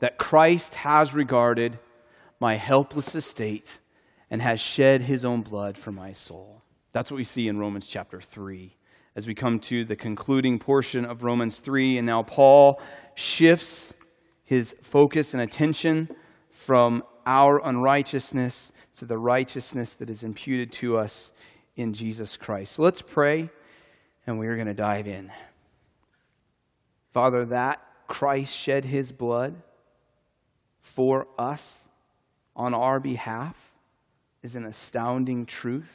that Christ has regarded my helpless estate and has shed his own blood for my soul. That's what we see in Romans chapter 3. As we come to the concluding portion of Romans 3, and now Paul shifts his focus and attention from our unrighteousness to the righteousness that is imputed to us in Jesus Christ. So let's pray, and we're going to dive in. Father, that Christ shed his blood for us on our behalf is an astounding truth.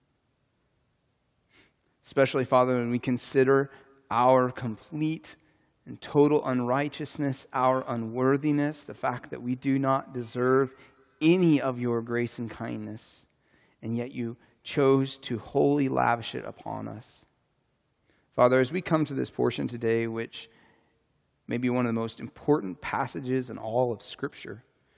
Especially, Father, when we consider our complete and total unrighteousness, our unworthiness, the fact that we do not deserve any of your grace and kindness, and yet you chose to wholly lavish it upon us. Father, as we come to this portion today, which may be one of the most important passages in all of Scripture,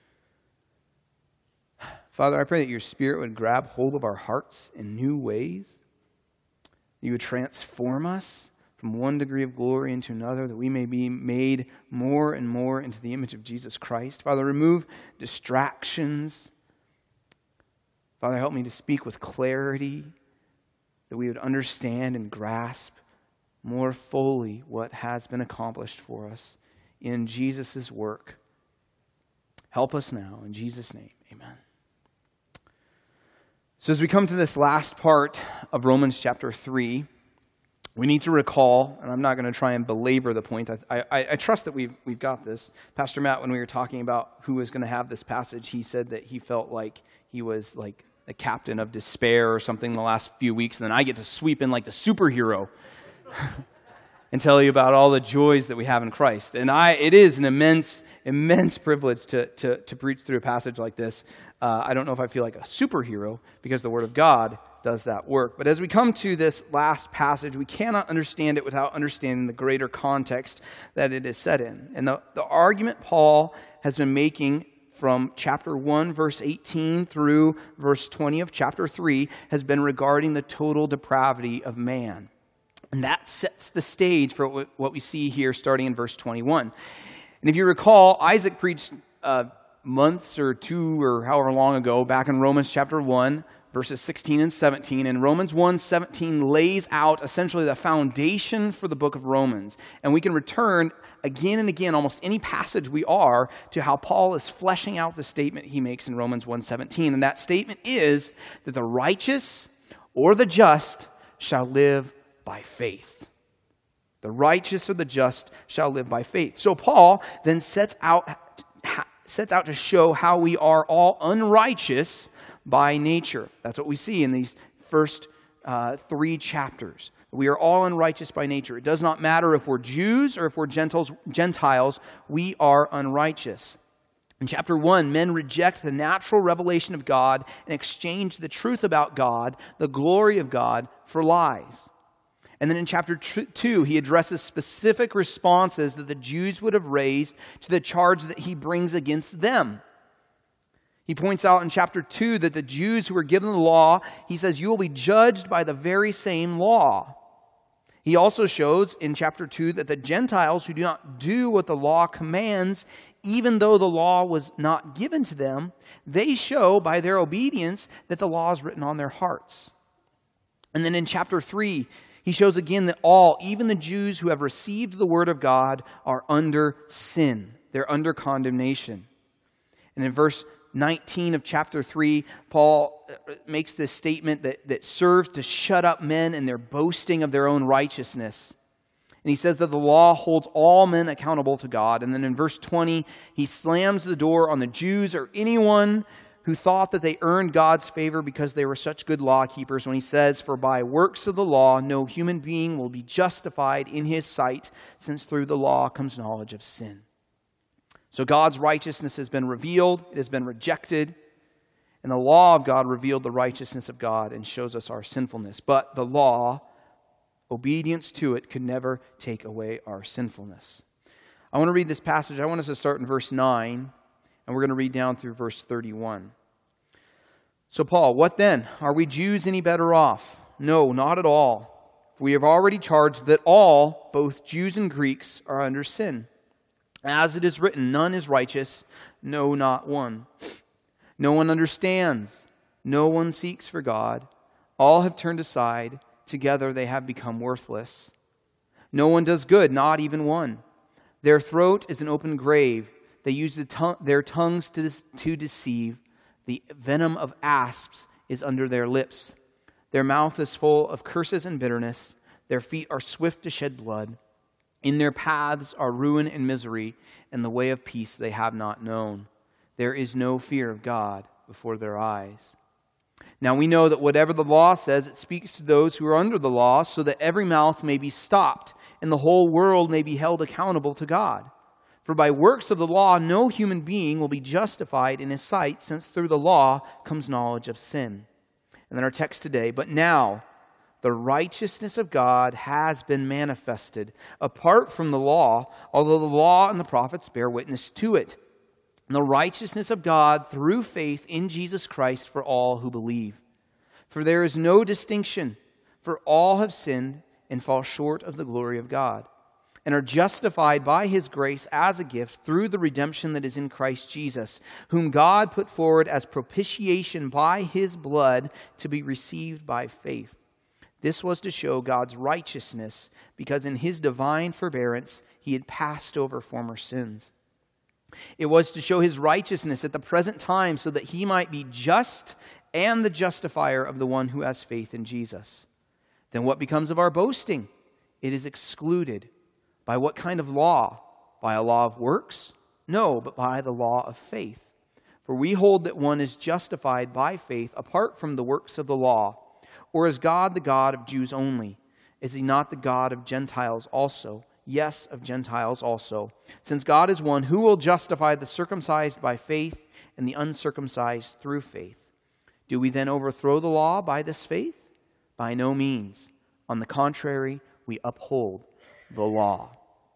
Father, I pray that your Spirit would grab hold of our hearts in new ways. You would transform us from one degree of glory into another, that we may be made more and more into the image of Jesus Christ. Father, remove distractions. Father, help me to speak with clarity, that we would understand and grasp more fully what has been accomplished for us in Jesus' work. Help us now, in Jesus' name, amen. So as we come to this last part of Romans chapter 3, we need to recall, and I'm not going to try and belabor the point. I trust that we've got this. Pastor Matt, when we were talking about who was going to have this passage, he said that he felt like he was like the captain of despair or something the last few weeks, and then I get to sweep in like the superhero and tell you about all the joys that we have in Christ. And it is an immense privilege to preach through a passage like this. I don't know if I feel like a superhero, because the Word of God does that work. But as we come to this last passage, we cannot understand it without understanding the greater context that it is set in. And the argument Paul has been making from chapter 1, verse 18 through verse 20 of chapter 3 has been regarding the total depravity of man. And that sets the stage for what we see here starting in verse 21. And if you recall, Isaac preached months or two or however long ago back in Romans chapter 1, verses 16 and 17. And Romans 1:17 lays out essentially the foundation for the book of Romans. And we can return again and again, almost any passage we are, to how Paul is fleshing out the statement he makes in Romans 1:17. And that statement is that the righteous or the just shall live by faith. The righteous or the just shall live by faith. So Paul then sets out to show how we are all unrighteous by nature. That's what we see in these first 3 chapters. We are all unrighteous by nature. It does not matter if we're Jews or if we're Gentiles, we are unrighteous. In chapter 1, men reject the natural revelation of God and exchange the truth about God, the glory of God, for lies. And then in chapter 2, he addresses specific responses that the Jews would have raised to the charge that he brings against them. He points out in chapter 2 that the Jews who were given the law, he says, you will be judged by the very same law. He also shows in chapter 2 that the Gentiles who do not do what the law commands, even though the law was not given to them, they show by their obedience that the law is written on their hearts. And then in chapter 3, he shows again that all, even the Jews who have received the word of God, are under sin. They're under condemnation. And in verse 19 of chapter 3, Paul makes this statement that serves to shut up men in their boasting of their own righteousness. And he says that the law holds all men accountable to God. And then in verse 20, he slams the door on the Jews or anyone who thought that they earned God's favor because they were such good law keepers, when he says, for by works of the law no human being will be justified in his sight, since through the law comes knowledge of sin. So God's righteousness has been revealed, it has been rejected, and the law of God revealed the righteousness of God and shows us our sinfulness. But the law, obedience to it, could never take away our sinfulness. I want to read this passage. I want us to start in verse 9, and we're going to read down through verse 31. So Paul, what then? Are we Jews any better off? No, not at all. For we have already charged that all, both Jews and Greeks, are under sin. As it is written, none is righteous, no, not one. No one understands, no one seeks for God. All have turned aside, together they have become worthless. No one does good, not even one. Their throat is an open grave. They use their tongues to deceive. The venom of asps is under their lips. Their mouth is full of curses and bitterness. Their feet are swift to shed blood. In their paths are ruin and misery, and the way of peace they have not known. There is no fear of God before their eyes. Now we know that whatever the law says, it speaks to those who are under the law, so that every mouth may be stopped, and the whole world may be held accountable to God. For by works of the law, no human being will be justified in his sight, since through the law comes knowledge of sin. And then our text today, but now the righteousness of God has been manifested, apart from the law, although the law and the prophets bear witness to it. And the righteousness of God through faith in Jesus Christ for all who believe. For there is no distinction, for all have sinned and fall short of the glory of God, and are justified by his grace as a gift through the redemption that is in Christ Jesus, whom God put forward as propitiation by his blood to be received by faith. This was to show God's righteousness, because in his divine forbearance he had passed over former sins. It was to show his righteousness at the present time, so that he might be just and the justifier of the one who has faith in Jesus. Then what becomes of our boasting? It is excluded. By what kind of law? By a law of works? No, but by the law of faith. For we hold that one is justified by faith apart from the works of the law. Or is God the God of Jews only? Is he not the God of Gentiles also? Yes, of Gentiles also. Since God is one, who will justify the circumcised by faith and the uncircumcised through faith? Do we then overthrow the law by this faith? By no means. On the contrary, we uphold the law.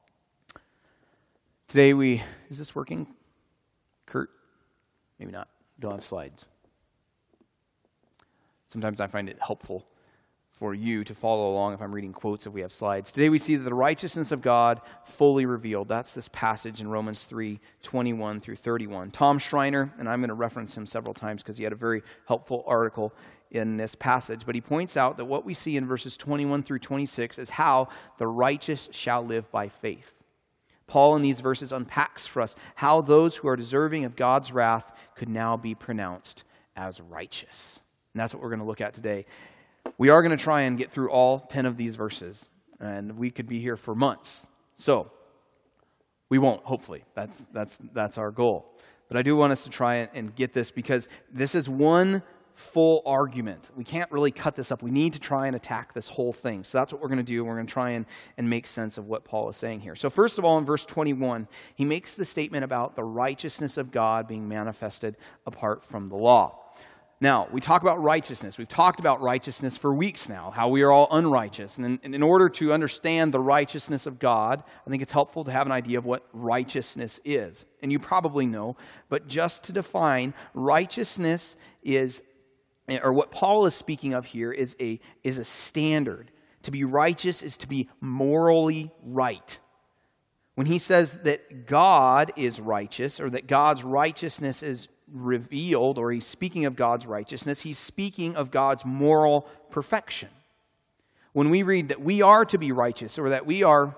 Today is this working, Kurt? Maybe not. Don't have slides. Sometimes I find it helpful for you to follow along if I'm reading quotes if we have slides. Today we see the righteousness of God fully revealed. That's this passage in Romans 3:21 through 31. Tom Schreiner, and I'm going to reference him several times because he had a very helpful article in this passage, but he points out that what we see in verses 21 through 26 is how the righteous shall live by faith. Paul in these verses unpacks for us how those who are deserving of God's wrath could now be pronounced as righteous. And that's what we're going to look at today. We are going to try and get through all 10 of these verses, and we could be here for months. So, we won't, hopefully. That's our goal. But I do want us to try and get this, because this is one full argument. We can't really cut this up. We need to try and attack this whole thing. So that's what we're going to do. We're going to try and make sense of what Paul is saying here. So first of all, in verse 21, he makes the statement about the righteousness of God being manifested apart from the law. Now, we talk about righteousness. We've talked about righteousness for weeks now, how we are all unrighteous. And in order to understand the righteousness of God, I think it's helpful to have an idea of what righteousness is. And you probably know, but just to define, righteousness is, or what Paul is speaking of here, is a standard. To be righteous is to be morally right. When he says that God is righteous, or that God's righteousness is revealed, or he's speaking of God's righteousness, he's speaking of God's moral perfection. When we read that we are to be righteous, or that we are,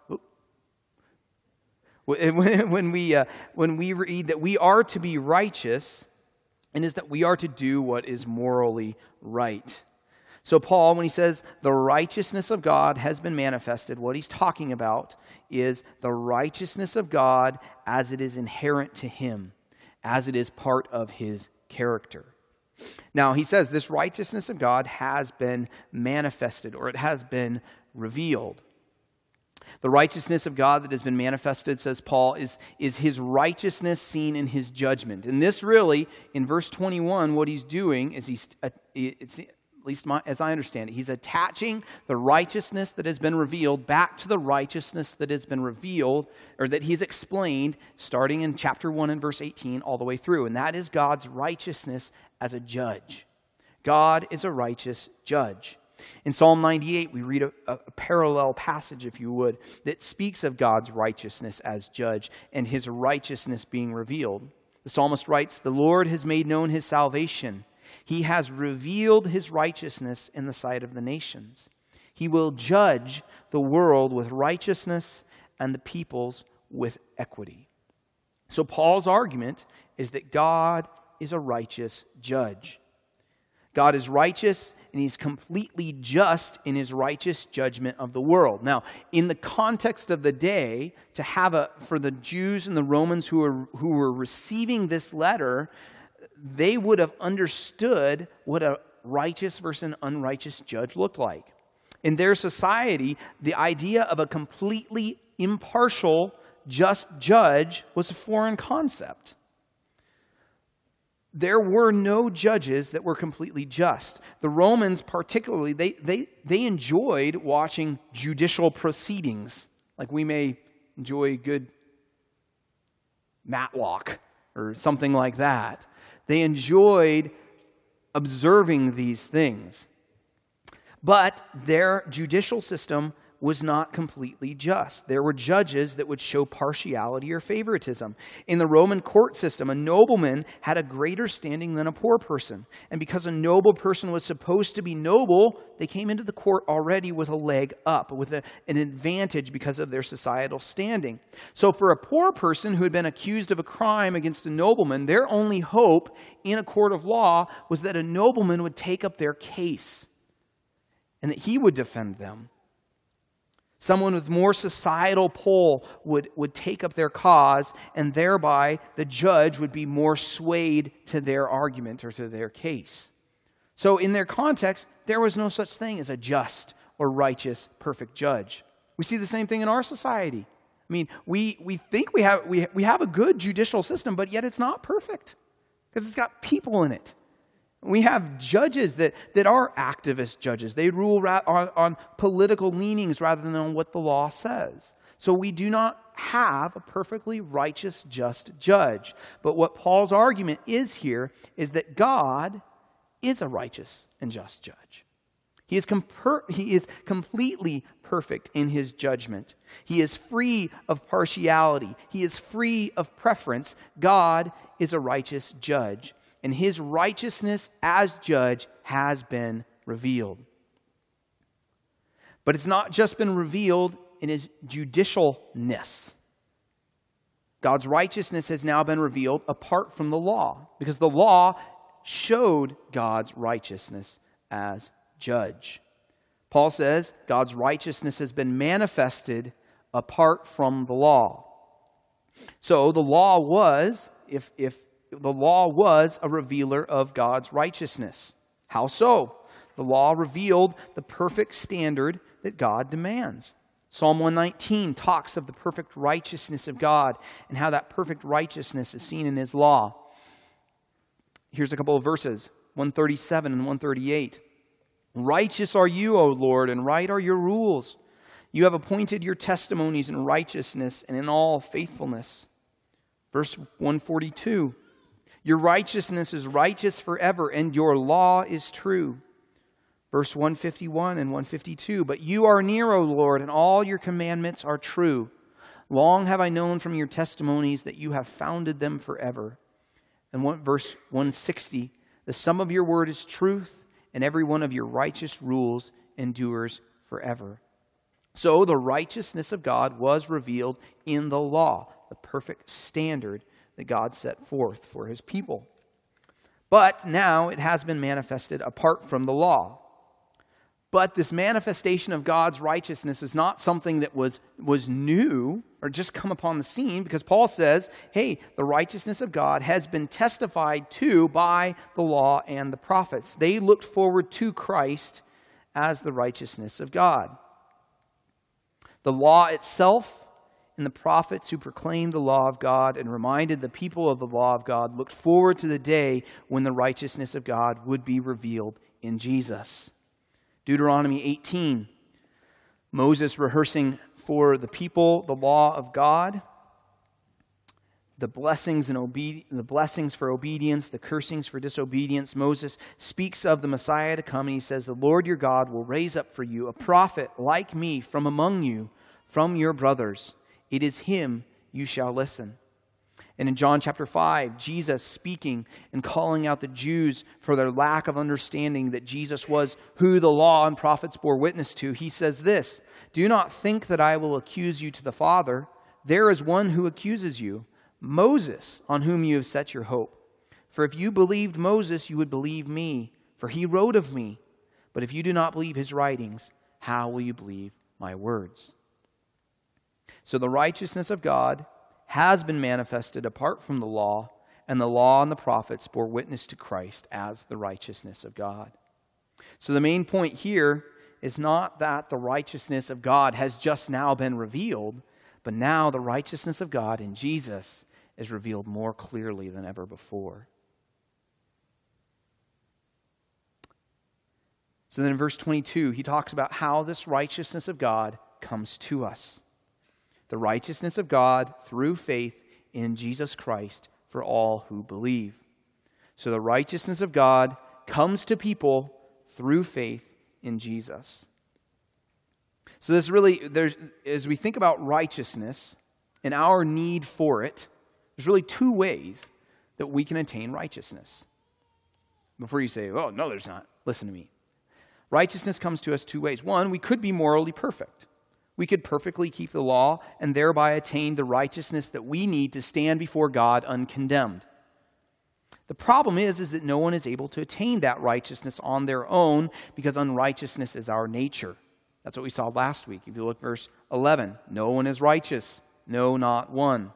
when we read that we are to be righteous, and is that we are to do what is morally right. So Paul, when he says the righteousness of God has been manifested, what he's talking about is the righteousness of God as it is inherent to him, as it is part of his character. Now, he says this righteousness of God has been manifested, or it has been revealed. The righteousness of God that has been manifested, says Paul, is his righteousness seen in his judgment. And this really, in verse 21, what he's doing is at least as I understand it, he's attaching the righteousness that has been revealed back to the righteousness that has been revealed, or that he's explained, starting in chapter 1 and verse 18 all the way through. And that is God's righteousness as a judge. God is a righteous judge. In Psalm 98, we read a parallel passage, if you would, that speaks of God's righteousness as judge and his righteousness being revealed. The psalmist writes, "The Lord has made known his salvation. He has revealed his righteousness in the sight of the nations. He will judge the world with righteousness and the peoples with equity." So Paul's argument is that God is a righteous judge. God is righteous, and he's completely just in his righteous judgment of the world. Now, in the context of the day, for the Jews and the Romans who were receiving this letter, they would have understood what a righteous versus an unrighteous judge looked like. In their society, the idea of a completely impartial, just judge was a foreign concept. There were no judges that were completely just. The Romans particularly, they enjoyed watching judicial proceedings, like we may enjoy good Matlock or something like that. They enjoyed observing these things. But their judicial system was not completely just. There were judges that would show partiality or favoritism. In the Roman court system, a nobleman had a greater standing than a poor person. And because a noble person was supposed to be noble, they came into the court already with a leg up, with an advantage because of their societal standing. So for a poor person who had been accused of a crime against a nobleman, their only hope in a court of law was that a nobleman would take up their case and that he would defend them. Someone with more societal pull would take up their cause, and thereby the judge would be more swayed to their argument or to their case. So in their context, there was no such thing as a just or righteous, perfect judge. We see the same thing in our society. I mean, we think we have a good judicial system, but yet it's not perfect because it's got people in it. We have judges that are activist judges. They rule on political leanings rather than on what the law says. So we do not have a perfectly righteous, just judge. But what Paul's argument is here is that God is a righteous and just judge. He is completely perfect in his judgment. He is free of partiality. He is free of preference. God is a righteous judge. And his righteousness as judge has been revealed. But it's not just been revealed in his judicialness. God's righteousness has now been revealed apart from the law, because the law showed God's righteousness as judge. Paul says God's righteousness has been manifested apart from the law. So the law was, if the law was a revealer of God's righteousness. How so? The law revealed the perfect standard that God demands. Psalm 119 talks of the perfect righteousness of God and how that perfect righteousness is seen in his law. Here's a couple of verses, 137 and 138. "Righteous are you, O Lord, and right are your rules. You have appointed your testimonies in righteousness and in all faithfulness." Verse 142. "Your righteousness is righteous forever, and your law is true." Verse 151 and 152. "But you are near, O Lord, and all your commandments are true. Long have I known from your testimonies that you have founded them forever." And verse 160. "The sum of your word is truth, and every one of your righteous rules endures forever." So the righteousness of God was revealed in the law, the perfect standard that God set forth for his people. But now it has been manifested apart from the law. But this manifestation of God's righteousness is not something that was new or just come upon the scene, because Paul says, hey, the righteousness of God has been testified to by the law and the prophets. They looked forward to Christ as the righteousness of God. The law itself and the prophets who proclaimed the law of God and reminded the people of the law of God looked forward to the day when the righteousness of God would be revealed in Jesus. Deuteronomy 18, Moses rehearsing for the people the law of God. the blessings for obedience, the cursings for disobedience. Moses speaks of the Messiah to come, and he says, "The Lord your God will raise up for you a prophet like me from among you, from your brothers. It is him you shall listen." And in John chapter 5, Jesus speaking and calling out the Jews for their lack of understanding that Jesus was who the law and prophets bore witness to, he says this, "Do not think that I will accuse you to the Father. There is one who accuses you, Moses, on whom you have set your hope. For if you believed Moses, you would believe me, for he wrote of me. But if you do not believe his writings, how will you believe my words?" So the righteousness of God has been manifested apart from the law, and the law and the prophets bore witness to Christ as the righteousness of God. So the main point here is not that the righteousness of God has just now been revealed, but now the righteousness of God in Jesus is revealed more clearly than ever before. So then in verse 22, he talks about how this righteousness of God comes to us. The righteousness of God through faith in Jesus Christ for all who believe. So the righteousness of God comes to people through faith in Jesus. So this really, as we think about righteousness and our need for it, there's really two ways that we can attain righteousness. Before you say, "Oh, no, there's not," listen to me. Righteousness comes to us two ways. One, we could be morally perfect. We could perfectly keep the law and thereby attain the righteousness that we need to stand before God uncondemned. The problem is that no one is able to attain that righteousness on their own because unrighteousness is our nature. That's what we saw last week. If you look at verse 11, no one is righteous, no, not one.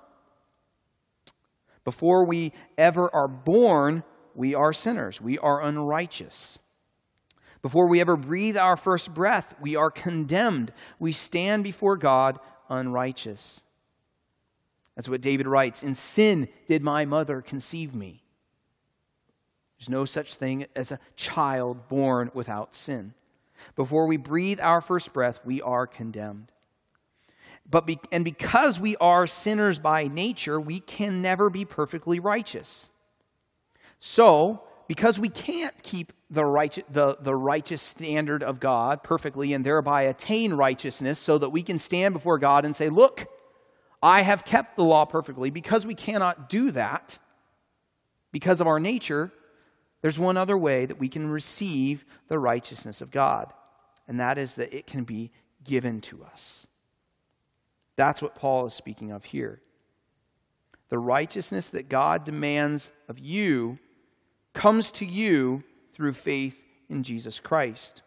Before we ever are born, we are sinners. We are unrighteous. Before we ever breathe our first breath, we are condemned. We stand before God unrighteous. That's what David writes, "In sin did my mother conceive me." There's no such thing as a child born without sin. Before we breathe our first breath, we are condemned. And because we are sinners by nature, we can never be perfectly righteous. So, because we can't keep the righteous standard of God perfectly and thereby attain righteousness so that we can stand before God and say, "Look, I have kept the law perfectly," because we cannot do that, because of our nature, there's one other way that we can receive the righteousness of God, and that is that it can be given to us. That's what Paul is speaking of here. The righteousness that God demands of you comes to you through faith in Jesus Christ.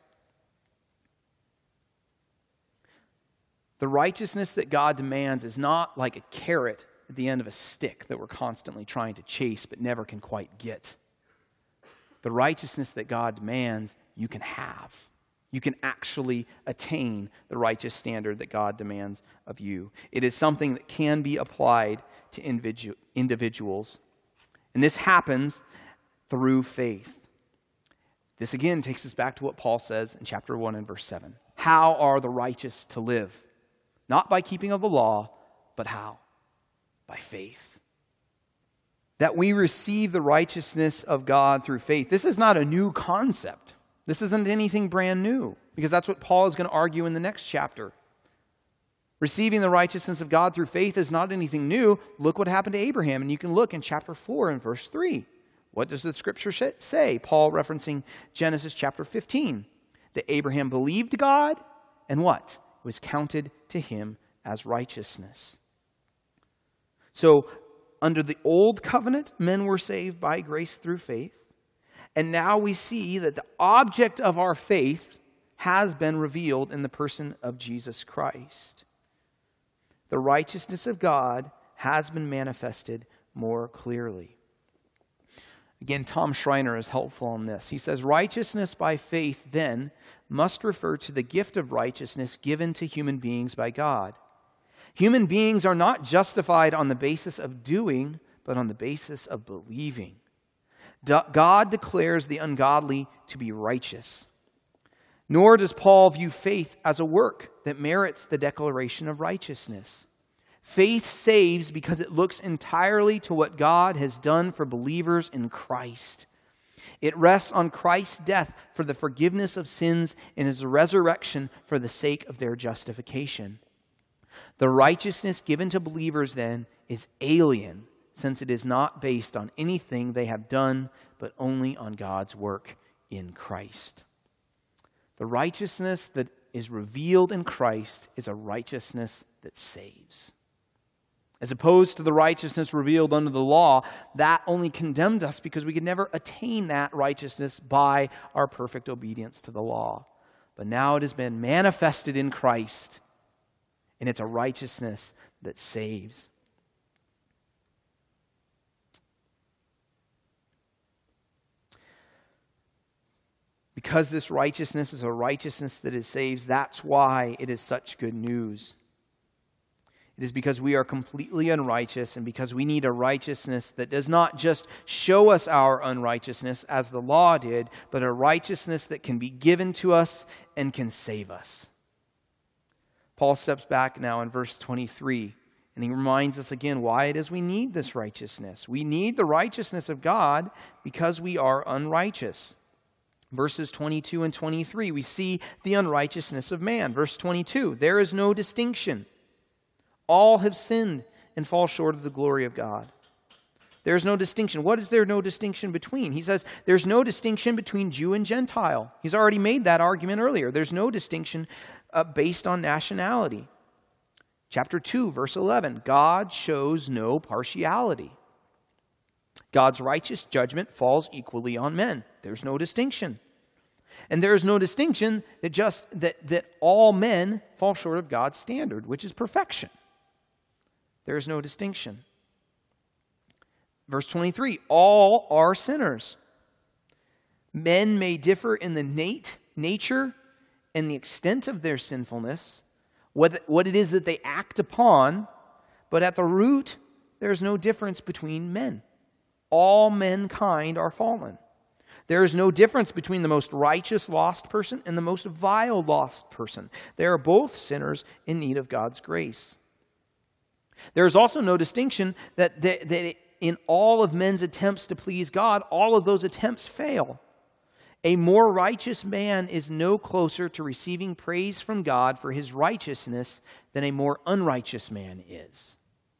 The righteousness that God demands is not like a carrot at the end of a stick that we're constantly trying to chase but never can quite get. The righteousness that God demands, you can have. You can actually attain the righteous standard that God demands of you. It is something that can be applied to individuals. And this happens through faith. This again takes us back to what Paul says in chapter 1 and verse 7. How are the righteous to live? Not by keeping of the law, but how? By faith. That we receive the righteousness of God through faith. This is not a new concept. This isn't anything brand new, because that's what Paul is going to argue in the next chapter. Receiving the righteousness of God through faith is not anything new. Look what happened to Abraham, and you can look in chapter 4 and verse 3. What does the scripture say? Paul referencing Genesis chapter 15. That Abraham believed God, and what? It was counted to him as righteousness. So, under the old covenant, men were saved by grace through faith. And now we see that the object of our faith has been revealed in the person of Jesus Christ. The righteousness of God has been manifested more clearly. Again, Tom Schreiner is helpful on this. He says, righteousness by faith, then, must refer to the gift of righteousness given to human beings by God. Human beings are not justified on the basis of doing, but on the basis of believing. God declares the ungodly to be righteous. Nor does Paul view faith as a work that merits the declaration of righteousness. Faith saves because it looks entirely to what God has done for believers in Christ. It rests on Christ's death for the forgiveness of sins and his resurrection for the sake of their justification. The righteousness given to believers then is alien, since it is not based on anything they have done, but only on God's work in Christ. The righteousness that is revealed in Christ is a righteousness that saves. As opposed to the righteousness revealed under the law, that only condemned us because we could never attain that righteousness by our perfect obedience to the law. But now it has been manifested in Christ, and it's a righteousness that saves. Because this righteousness is a righteousness that it saves, that's why it is such good news. It is because we are completely unrighteous and because we need a righteousness that does not just show us our unrighteousness as the law did, but a righteousness that can be given to us and can save us. Paul steps back now in verse 23, and he reminds us again why it is we need this righteousness. We need the righteousness of God because we are unrighteous. Verses 22 and 23, we see the unrighteousness of man. Verse 22, there is no distinction. All have sinned and fall short of the glory of God. There's no distinction. What is there no distinction between? He says there's no distinction between Jew and Gentile. He's already made that argument earlier. There's no distinction based on nationality. Chapter 2, verse 11, God shows no partiality. God's righteous judgment falls equally on men. There's no distinction. And there is no distinction that all men fall short of God's standard, which is perfection. There is no distinction. Verse 23, all are sinners. Men may differ in the nature and the extent of their sinfulness, what it is that they act upon, but at the root, there is no difference between men. All mankind are fallen. There is no difference between the most righteous lost person and the most vile lost person. They are both sinners in need of God's grace. There is also no distinction that in all of men's attempts to please God, all of those attempts fail. A more righteous man is no closer to receiving praise from God for his righteousness than a more unrighteous man is.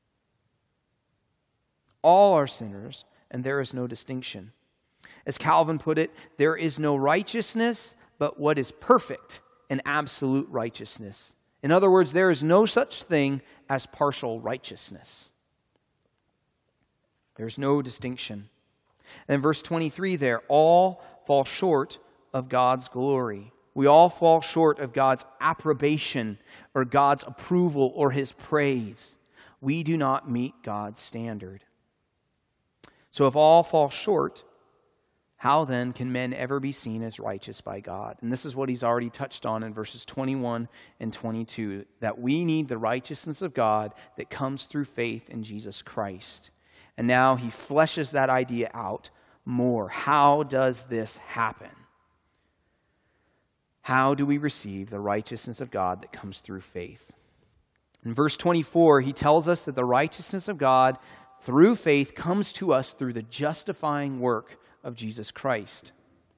All are sinners, and there is no distinction. As Calvin put it, there is no righteousness but what is perfect and absolute righteousness. In other words, there is no such thing as partial righteousness. There's no distinction. And in verse 23 there, all fall short of God's glory. We all fall short of God's approbation or God's approval or his praise. We do not meet God's standard. So if all fall short, how then can men ever be seen as righteous by God? And this is what he's already touched on in verses 21 and 22, that we need the righteousness of God that comes through faith in Jesus Christ. And now he fleshes that idea out more. How does this happen? How do we receive the righteousness of God that comes through faith? In verse 24, he tells us that the righteousness of God through faith comes to us through the justifying work of Jesus Christ.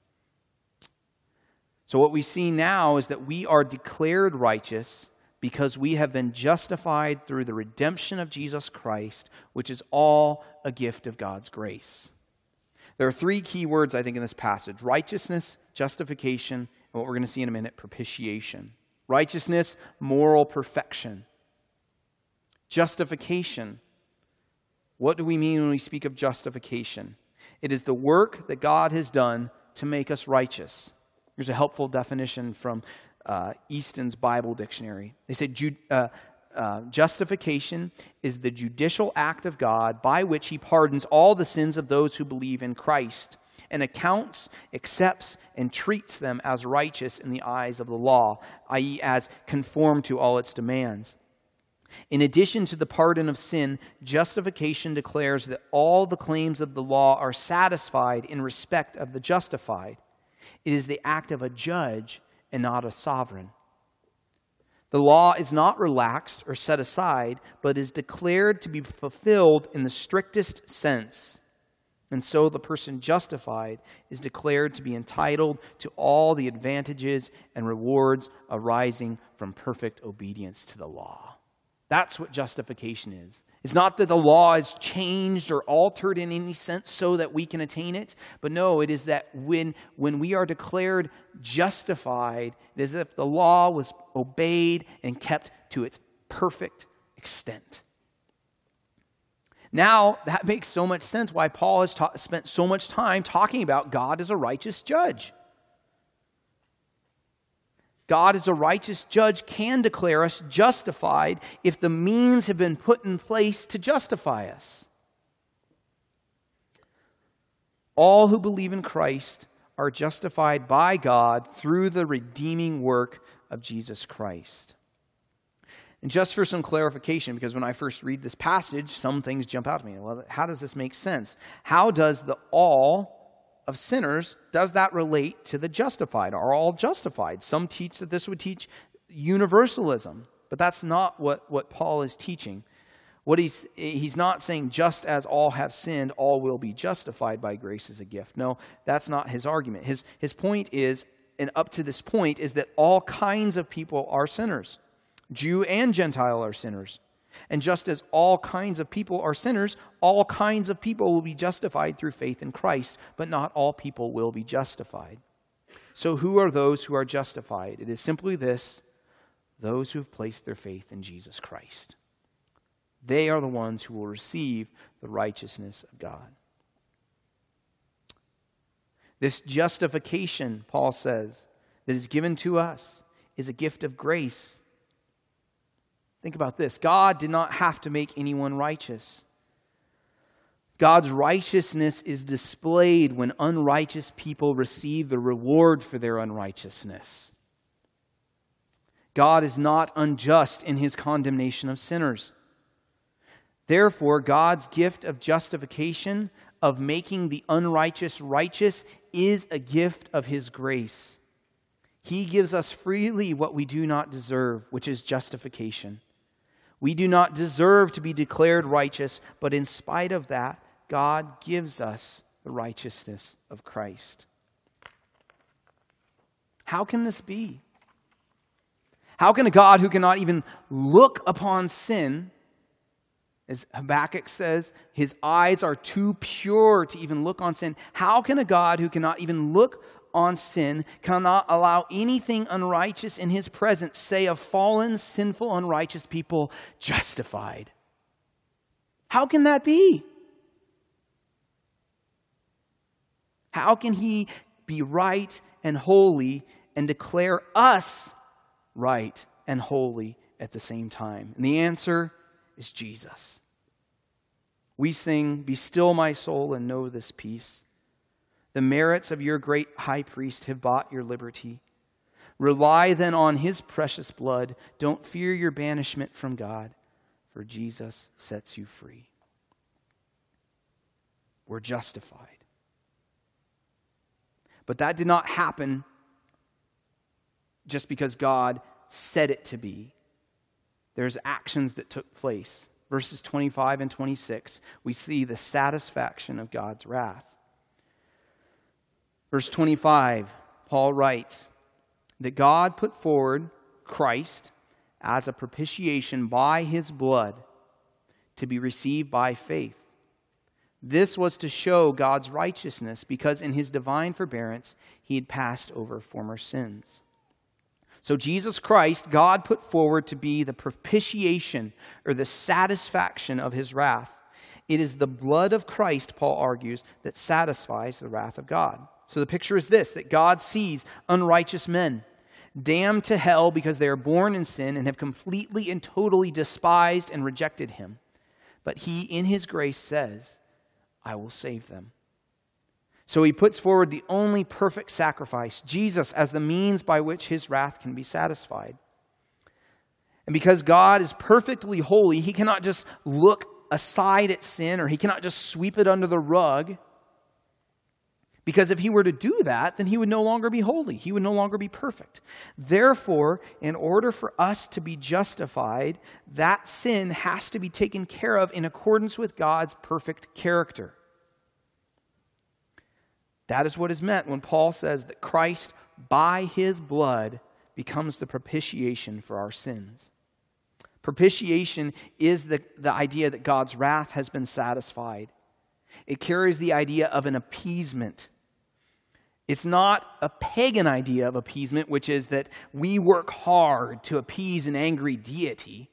So what we see now is that we are declared righteous because we have been justified through the redemption of Jesus Christ, which is all a gift of God's grace. There are three key words, I think, in this passage: righteousness, justification, and what we're going to see in a minute, propitiation. Righteousness, moral perfection. Justification. What do we mean when we speak of justification? It is the work that God has done to make us righteous. Here's a helpful definition from Easton's Bible Dictionary. They said justification is the judicial act of God by which he pardons all the sins of those who believe in Christ and accounts, accepts, and treats them as righteous in the eyes of the law, i.e., as conform to all its demands. In addition to the pardon of sin, justification declares that all the claims of the law are satisfied in respect of the justified. It is the act of a judge and not a sovereign. The law is not relaxed or set aside, but is declared to be fulfilled in the strictest sense. And so the person justified is declared to be entitled to all the advantages and rewards arising from perfect obedience to the law. That's what justification is. It's not that the law is changed or altered in any sense so that we can attain it, but no, it is that when we are declared justified, it is as if the law was obeyed and kept to its perfect extent. Now, that makes so much sense why Paul has spent so much time talking about God as a righteous judge. God as a righteous judge can declare us justified if the means have been put in place to justify us. All who believe in Christ are justified by God through the redeeming work of Jesus Christ. And just for some clarification, because when I first read this passage, some things jump out to me. Well, how does this make sense? How does the all of sinners, does that relate to the justified? Are all justified? Some teach that this would teach universalism, but that's not what Paul is teaching. What he's not saying just as all have sinned, all will be justified by grace as a gift. No, that's not his argument. His point is, and up to this point, is that all kinds of people are sinners. Jew and Gentile are sinners. And just as all kinds of people are sinners, all kinds of people will be justified through faith in Christ, but not all people will be justified. So who are those who are justified? It is simply this: those who have placed their faith in Jesus Christ. They are the ones who will receive the righteousness of God. This justification, Paul says, that is given to us is a gift of grace. Think about this. God did not have to make anyone righteous. God's righteousness is displayed when unrighteous people receive the reward for their unrighteousness. God is not unjust in his condemnation of sinners. Therefore, God's gift of justification, of making the unrighteous righteous, is a gift of his grace. He gives us freely what we do not deserve, which is justification. We do not deserve to be declared righteous, but in spite of that, God gives us the righteousness of Christ. How can this be? How can a God who cannot even look upon sin, as Habakkuk says, his eyes are too pure to even look on sin, how can a God who cannot even look on sin, cannot allow anything unrighteous in his presence, say of fallen, sinful, unrighteous people, justified? How can that be? How can he be right and holy and declare us right and holy at the same time? And the answer is Jesus. We sing, "Be still, my soul, and know this peace. The merits of your great high priest have bought your liberty. Rely then on his precious blood. Don't fear your banishment from God, for Jesus sets you free." We're justified. But that did not happen just because God said it to be. There's actions that took place. Verses 25 and 26, we see the satisfaction of God's wrath. Verse 25, Paul writes that God put forward Christ as a propitiation by his blood to be received by faith. This was to show God's righteousness because in his divine forbearance he had passed over former sins. So Jesus Christ, God put forward to be the propitiation or the satisfaction of his wrath. It is the blood of Christ, Paul argues, that satisfies the wrath of God. So the picture is this, that God sees unrighteous men damned to hell because they are born in sin and have completely and totally despised and rejected him. But he, in his grace, says, "I will save them." So he puts forward the only perfect sacrifice, Jesus, as the means by which his wrath can be satisfied. And because God is perfectly holy, he cannot just look aside at sin, or he cannot just sweep it under the rug. Because if he were to do that, then he would no longer be holy. He would no longer be perfect. Therefore, in order for us to be justified, that sin has to be taken care of in accordance with God's perfect character. That is what is meant when Paul says that Christ, by his blood, becomes the propitiation for our sins. Propitiation is the idea that God's wrath has been satisfied. It carries the idea of an appeasement. It's not a pagan idea of appeasement, which is that we work hard to appease an angry deity.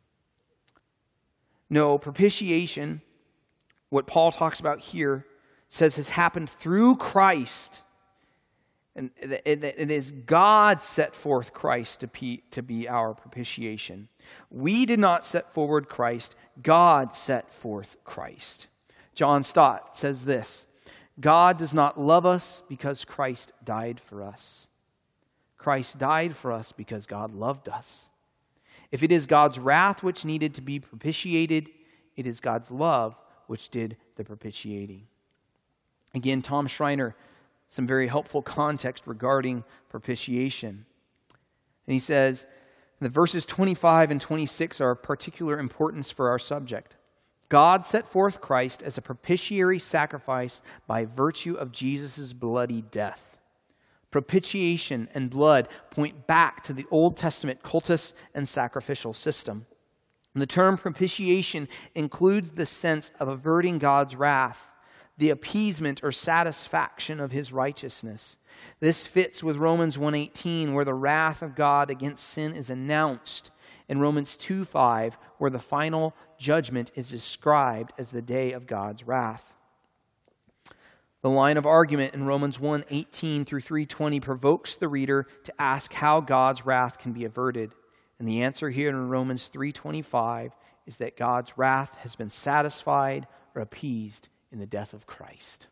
No, propitiation, what Paul talks about here, says has happened through Christ. And it is God set forth Christ to be our propitiation. We did not set forward Christ. God set forth Christ. John Stott says this: God does not love us because Christ died for us. Christ died for us because God loved us. If it is God's wrath which needed to be propitiated, it is God's love which did the propitiating. Again, Tom Schreiner, some very helpful context regarding propitiation. And he says, the verses 25 and 26 are of particular importance for our subject. God set forth Christ as a propitiatory sacrifice by virtue of Jesus' bloody death. Propitiation and blood point back to the Old Testament cultus and sacrificial system. And the term propitiation includes the sense of averting God's wrath, the appeasement or satisfaction of his righteousness. This fits with Romans 1:18, where the wrath of God against sin is announced, and Romans 2:5, where the final judgment is described as the day of God's wrath. The line of argument in Romans 1:18 through 3:20 provokes the reader to ask how God's wrath can be averted. And the answer here in Romans 3:25 is that God's wrath has been satisfied or appeased in the death of Christ.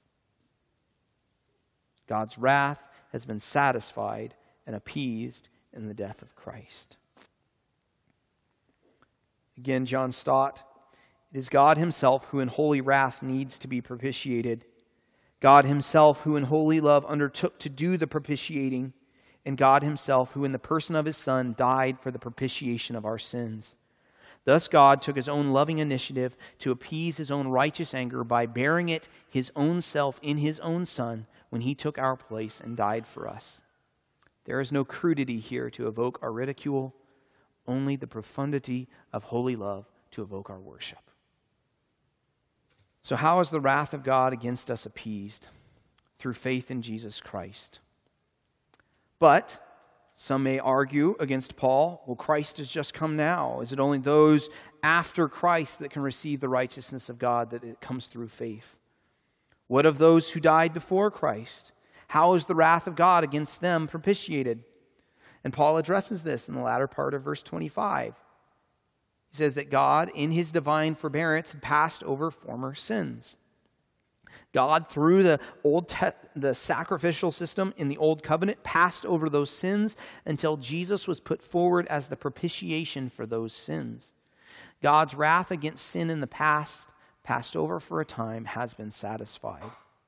God's wrath has been satisfied and appeased in the death of Christ. Again, John Stott, it is God himself who in holy wrath needs to be propitiated. God himself who in holy love undertook to do the propitiating, and God himself who in the person of his Son died for the propitiation of our sins. Thus God took his own loving initiative to appease his own righteous anger by bearing it his own self in his own Son when he took our place and died for us. There is no crudity here to evoke our ridicule, only the profundity of holy love to evoke our worship. So how is the wrath of God against us appeased? Through faith in Jesus Christ. But some may argue against Paul, well, Christ has just come now. Is it only those after Christ that can receive the righteousness of God, that it comes through faith? What of those who died before Christ? How is the wrath of God against them propitiated? And Paul addresses this in the latter part of verse 25. He says that God, in his divine forbearance, had passed over former sins. God, through the sacrificial system in the Old Covenant, passed over those sins until Jesus was put forward as the propitiation for those sins. God's wrath against sin in the past, passed over for a time, has been satisfied.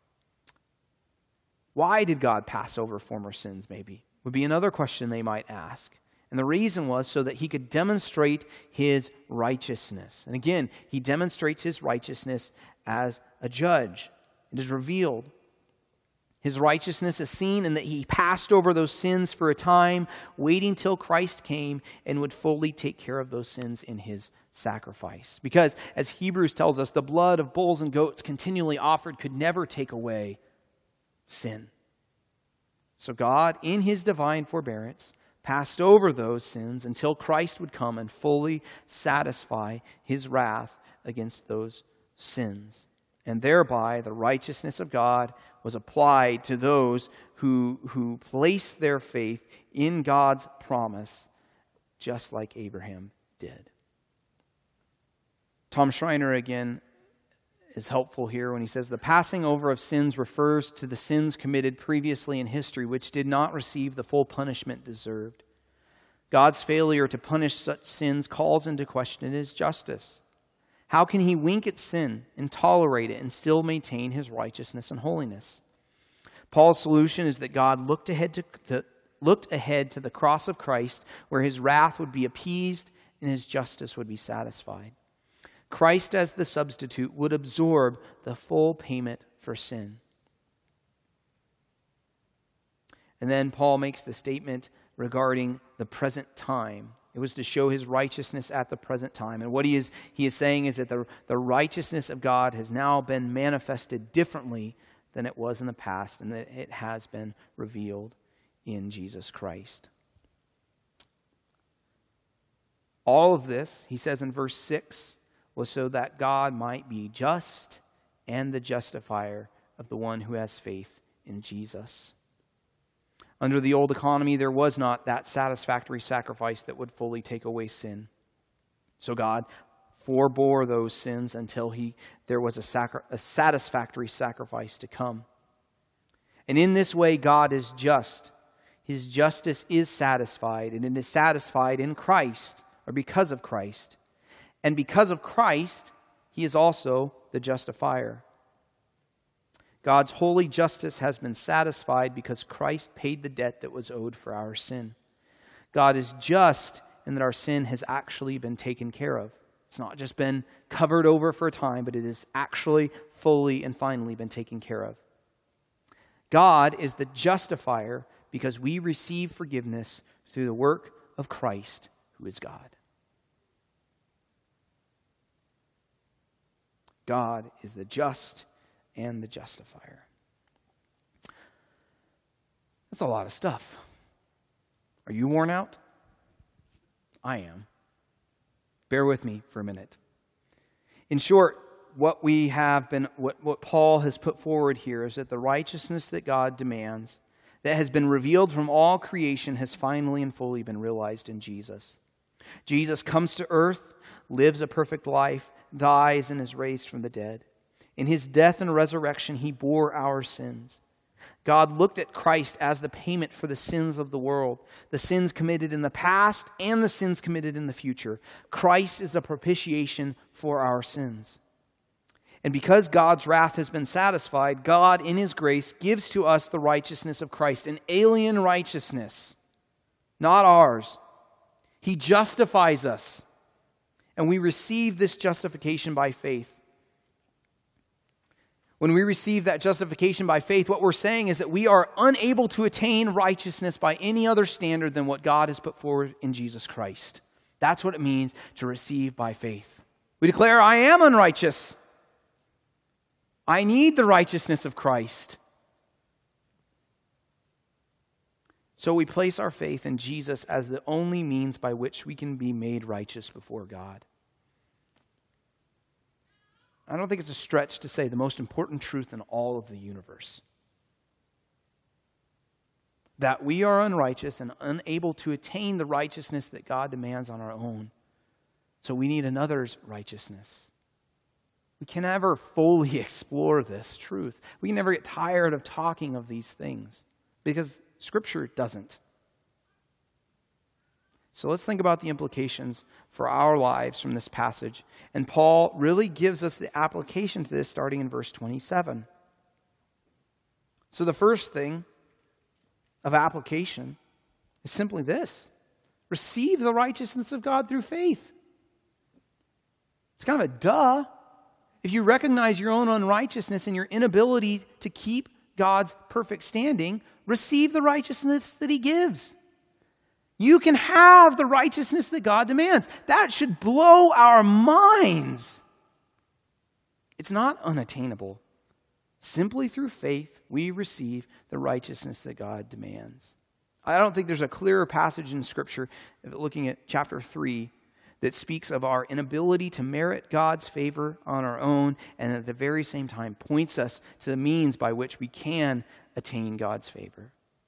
Why did God pass over former sins, maybe? Would be another question they might ask. And the reason was so that he could demonstrate his righteousness. And again, he demonstrates his righteousness as a judge. It is revealed. His righteousness is seen in that he passed over those sins for a time, waiting till Christ came and would fully take care of those sins in his sacrifice. Because, as Hebrews tells us, the blood of bulls and goats continually offered could never take away sin. So God, in his divine forbearance, passed over those sins until Christ would come and fully satisfy his wrath against those sins. And thereby the righteousness of God was applied to those who placed their faith in God's promise, just like Abraham did. Tom Schreiner, again, is helpful here when he says the passing over of sins refers to the sins committed previously in history which did not receive the full punishment deserved. God's failure to punish such sins calls into question his justice. How can he wink at sin and tolerate it and still maintain his righteousness and holiness? Paul's solution is that God looked ahead to the cross of Christ, where his wrath would be appeased and his justice would be satisfied. Christ as the substitute would absorb the full payment for sin. And then Paul makes the statement regarding the present time. It was to show his righteousness at the present time. And what he is saying is that the righteousness of God has now been manifested differently than it was in the past, and that it has been revealed in Jesus Christ. All of this, he says in verse 6, was so that God might be just and the justifier of the one who has faith in Jesus. Under the old economy, there was not that satisfactory sacrifice that would fully take away sin. So God forbore those sins until there was a satisfactory sacrifice to come. And in this way, God is just. His justice is satisfied, and it is satisfied in Christ, or because of Christ. And because of Christ, he is also the justifier. God's holy justice has been satisfied because Christ paid the debt that was owed for our sin. God is just in that our sin has actually been taken care of. It's not just been covered over for a time, but it has actually fully and finally been taken care of. God is the justifier because we receive forgiveness through the work of Christ, who is God. God is the just and the justifier. That's a lot of stuff. Are you worn out? I am. Bear with me for a minute. In short, what Paul has put forward here is that the righteousness that God demands, that has been revealed from all creation, has finally and fully been realized in Jesus. Jesus comes to earth, lives a perfect life, dies, and is raised from the dead. In his death and resurrection, he bore our sins. God looked at Christ as the payment for the sins of the world, the sins committed in the past and the sins committed in the future. Christ is the propitiation for our sins. And because God's wrath has been satisfied, God, in his grace, gives to us the righteousness of Christ, an alien righteousness, not ours. He justifies us, and we receive this justification by faith. When we receive that justification by faith, what we're saying is that we are unable to attain righteousness by any other standard than what God has put forward in Jesus Christ. That's what it means to receive by faith. We declare, I am unrighteous. I need the righteousness of Christ. So we place our faith in Jesus as the only means by which we can be made righteous before God. I don't think it's a stretch to say the most important truth in all of the universe. That we are unrighteous and unable to attain the righteousness that God demands on our own. So we need another's righteousness. We can never fully explore this truth. We can never get tired of talking of these things because Scripture doesn't. So let's think about the implications for our lives from this passage. And Paul really gives us the application to this starting in verse 27. So the first thing of application is simply this: receive the righteousness of God through faith. It's kind of a duh. If you recognize your own unrighteousness and your inability to keep God's perfect standing, receive the righteousness that he gives. You can have the righteousness that God demands. That should blow our minds. It's not unattainable. Simply through faith, we receive the righteousness that God demands. I don't think there's a clearer passage in Scripture, looking at chapter 3, that speaks of our inability to merit God's favor on our own, and at the very same time points us to the means by which we can attain God's favor.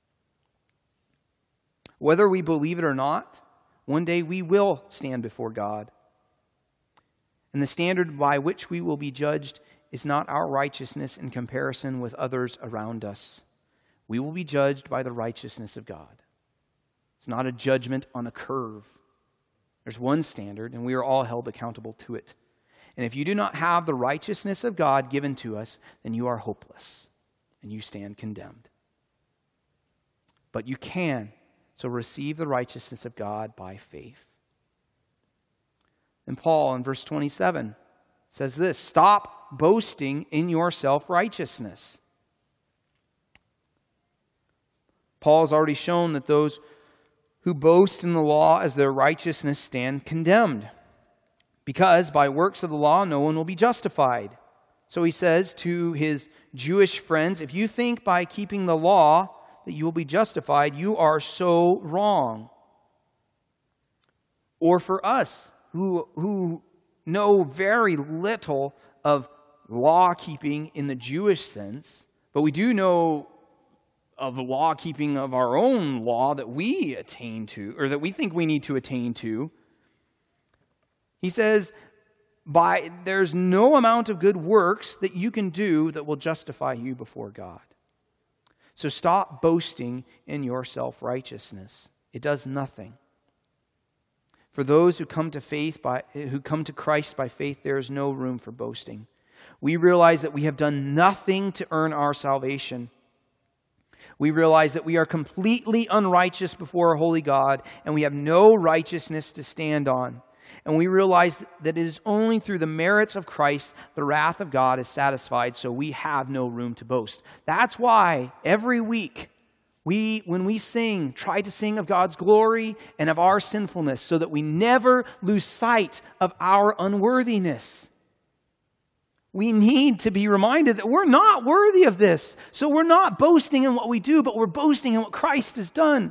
Whether we believe it or not, one day we will stand before God. And the standard by which we will be judged is not our righteousness in comparison with others around us. We will be judged by the righteousness of God. It's not a judgment on a curve. There's one standard, and we are all held accountable to it. And if you do not have the righteousness of God given to us, then you are hopeless, and you stand condemned. but you can. So receive the righteousness of God by faith. And Paul in verse 27 says this, stop boasting in your self-righteousness. Paul has already shown that those who boast in the law as their righteousness stand condemned, because by works of the law no one will be justified. So he says to his Jewish friends, if you think by keeping the law that you will be justified, you are so wrong. Or for us, who know very little of law-keeping in the Jewish sense, but we do know of the law-keeping of our own law that we attain to, or that we think we need to attain to. He says, there's no amount of good works that you can do that will justify you before God. So stop boasting in your self-righteousness. It does nothing. For those who come to Christ by faith, there is no room for boasting. We realize that we have done nothing to earn our salvation. We realize that we are completely unrighteous before a holy God, and we have no righteousness to stand on. And we realize that it is only through the merits of Christ the wrath of God is satisfied, so we have no room to boast. That's why every week when we sing, try to sing of God's glory and of our sinfulness, so that we never lose sight of our unworthiness. We need to be reminded that we're not worthy of this. So we're not boasting in what we do, but we're boasting in what Christ has done.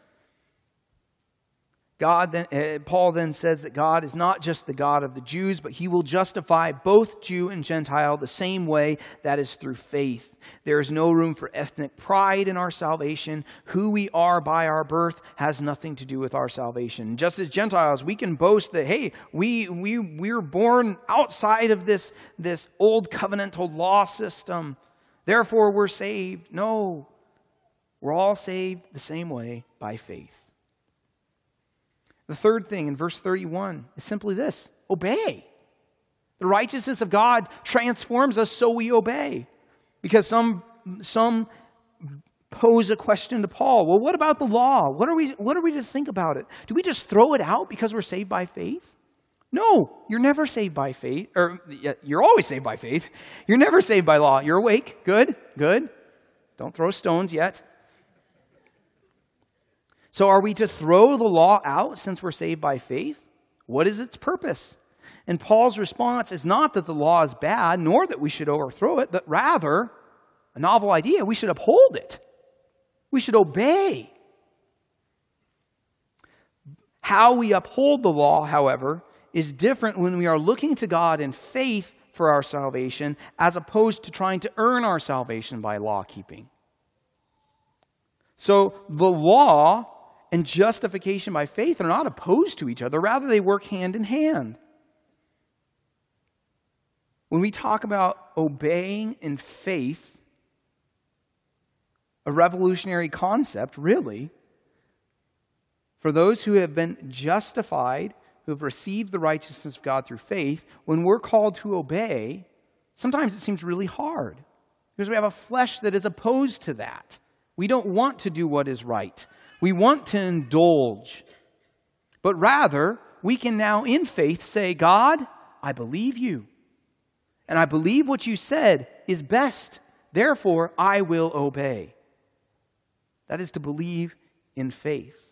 Paul then says that God is not just the God of the Jews, but he will justify both Jew and Gentile the same way, that is through faith. There is no room for ethnic pride in our salvation. Who we are by our birth has nothing to do with our salvation. Just as Gentiles, we can boast that, hey, we're born outside of this old covenantal law system. Therefore, we're saved. No, we're all saved the same way, by faith. The third thing in verse 31 is simply this: obey. The righteousness of God transforms us, so we obey. Because some pose a question to Paul. Well, what about the law? What are we to think about it? Do we just throw it out because we're saved by faith? No, you're never saved by faith. Or you're always saved by faith. You're never saved by law. You're awake. Good. Don't throw stones yet. So are we to throw the law out since we're saved by faith? What is its purpose? And Paul's response is not that the law is bad, nor that we should overthrow it, but rather, a novel idea, we should uphold it. We should obey. How we uphold the law, however, is different when we are looking to God in faith for our salvation, as opposed to trying to earn our salvation by law keeping. So the law and justification by faith are not opposed to each other. Rather, they work hand in hand. When we talk about obeying in faith, a revolutionary concept, really, for those who have been justified, who have received the righteousness of God through faith, when we're called to obey, sometimes it seems really hard, because we have a flesh that is opposed to that. We don't want to do what is right. We want to indulge. But rather, we can now in faith say, God, I believe you. And I believe what you said is best. Therefore, I will obey. That is to believe in faith.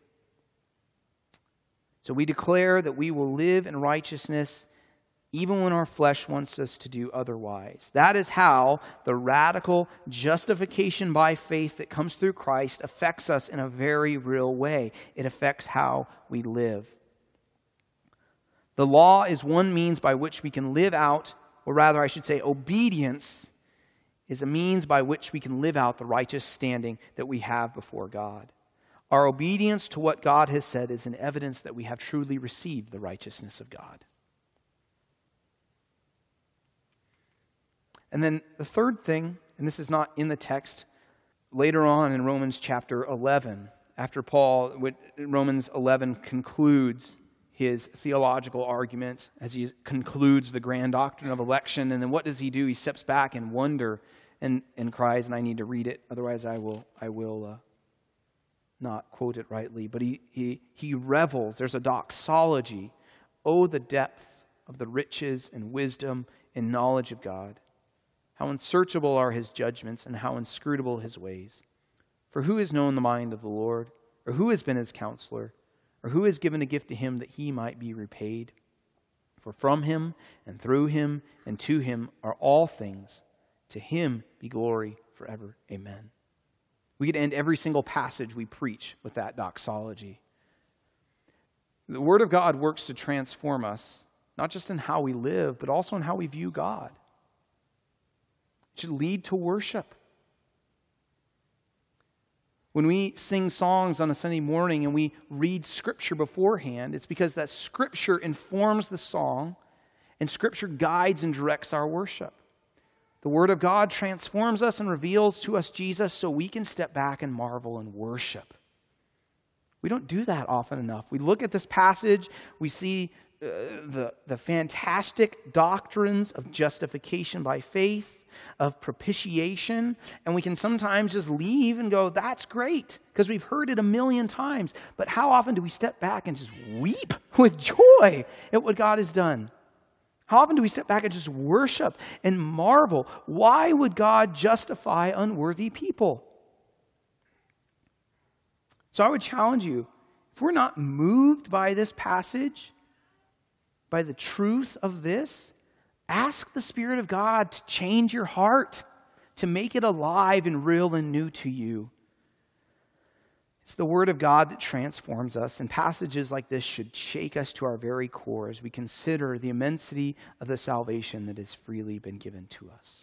So we declare that we will live in righteousness even when our flesh wants us to do otherwise. That is how the radical justification by faith that comes through Christ affects us in a very real way. It affects how we live. The law is one means by which we can live out, or rather I should say obedience is a means by which we can live out the righteous standing that we have before God. Our obedience to what God has said is an evidence that we have truly received the righteousness of God. And then the third thing, and this is not in the text, later on in Romans chapter 11, after Paul, Romans 11 concludes his theological argument, as he concludes the grand doctrine of election, and then what does he do? He steps back in wonder and cries, and I need to read it, otherwise I will not quote it rightly, but he revels. There's a doxology. Oh, the depth of the riches and wisdom and knowledge of God. How unsearchable are his judgments and how inscrutable his ways. For who has known the mind of the Lord? Or who has been his counselor? Or who has given a gift to him that he might be repaid? For from him and through him and to him are all things. To him be glory forever. Amen. We could end every single passage we preach with that doxology. The Word of God works to transform us, not just in how we live, but also in how we view God. It should lead to worship. When we sing songs on a Sunday morning and we read Scripture beforehand, it's because that Scripture informs the song and Scripture guides and directs our worship. The Word of God transforms us and reveals to us Jesus so we can step back and marvel and worship. We don't do that often enough. We look at this passage, we see the fantastic doctrines of justification by faith, of propitiation, and we can sometimes just leave and go, that's great, because we've heard it a million times. But how often do we step back and just weep with joy at what God has done? How often do we step back and just worship and marvel? Why would God justify unworthy people? So I would challenge you, if we're not moved by this passage, by the truth of this, ask the Spirit of God to change your heart, to make it alive and real and new to you. It's the Word of God that transforms us, and passages like this should shake us to our very core as we consider the immensity of the salvation that has freely been given to us.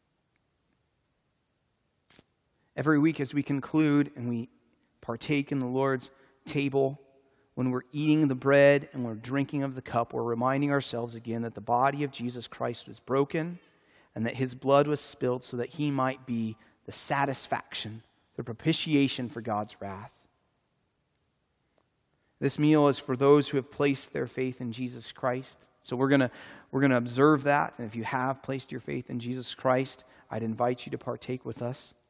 Every week as we conclude and we partake in the Lord's table, when we're eating the bread and we're drinking of the cup, we're reminding ourselves again that the body of Jesus Christ was broken and that his blood was spilled so that he might be the satisfaction, the propitiation for God's wrath. This meal is for those who have placed their faith in Jesus Christ. So we're going to observe that. And if you have placed your faith in Jesus Christ, I'd invite you to partake with us.